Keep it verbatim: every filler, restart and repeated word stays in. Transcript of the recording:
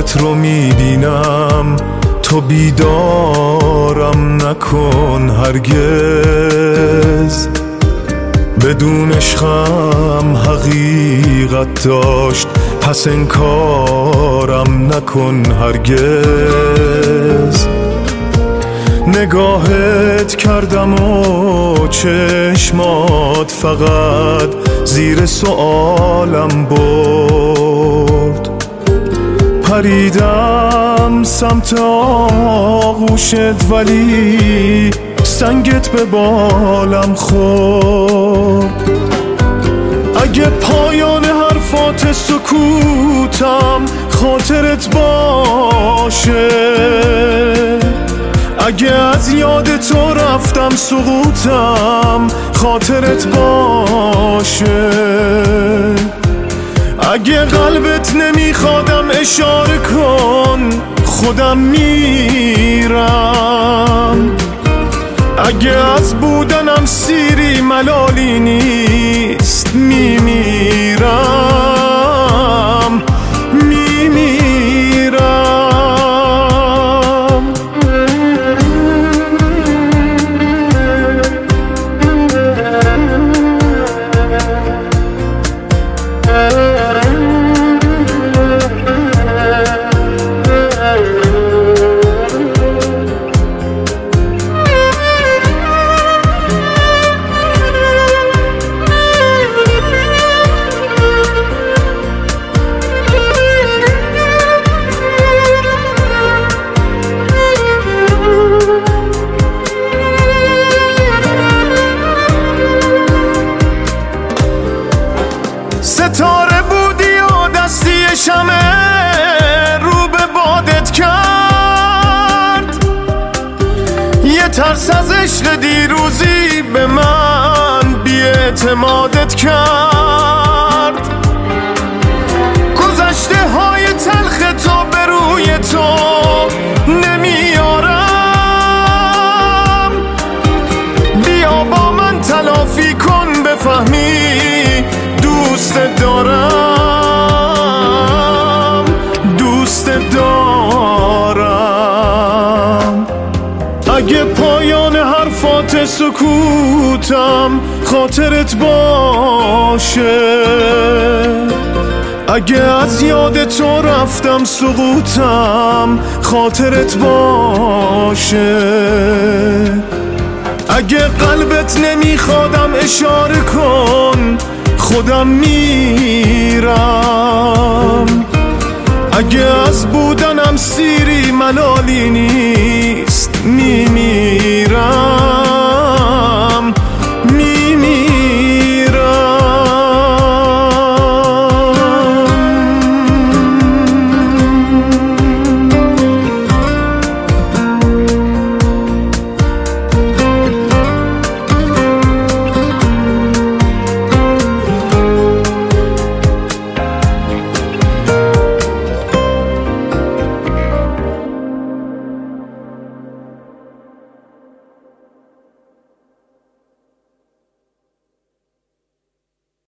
خوابت رو میبینم، تو بیدارم نکن هرگز. بدون عشقم حقیقت داشت، پس انکارم نکن هرگز. نگاهت کردم و چشمات فقط زیر سؤالم برد. پریدم سمت آغوشت ولی سنگت به بالم خورد. اگه پایان حرفات سکوتم خاطرت باشه، اگه از یاد تو رفتم سقوطم خاطرت باشه. اگه قلبت نمیخوادم اشاره کن، خودم میرم. اگه از بودنم سیری ملالی نیست، میمیرم میمیرم. ستاره بودی و دستی شمع رو به بادت کرد. یه ترس از عشق دیروزی به من بی‌اعتمادت کرد. گذشته های تلخ تو به روی تو نمیارم. بیا با من تلافی کن بفهمی دوست دارم، دوست دارم. اگه پایان حرفات سکوتم خاطرت باشه، اگه از یاد تو رفتم سقوطم خاطرت باشه. اگه قلبت نمیخوادم اشاره کن، خودم میرم. اگه از بودنم سیری ملالی نیست، میمیرم.